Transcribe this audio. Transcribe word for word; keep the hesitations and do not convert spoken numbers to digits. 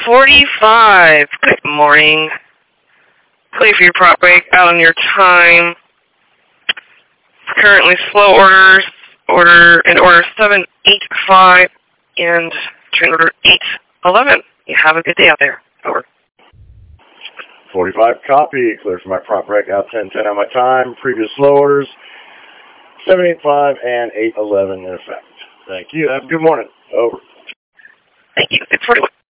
forty-five. Good morning. Clear for your prop break out on your time. Currently slow orders. Order and order seven eight five and train order eight eleven. You have a good day out there. Over. forty-five copy. Clear for my prop break out ten ten on my time. Previous slow orders seven eight five and eight eleven in effect. Thank you. Have a good morning. Over. Thank you. It's forty-one.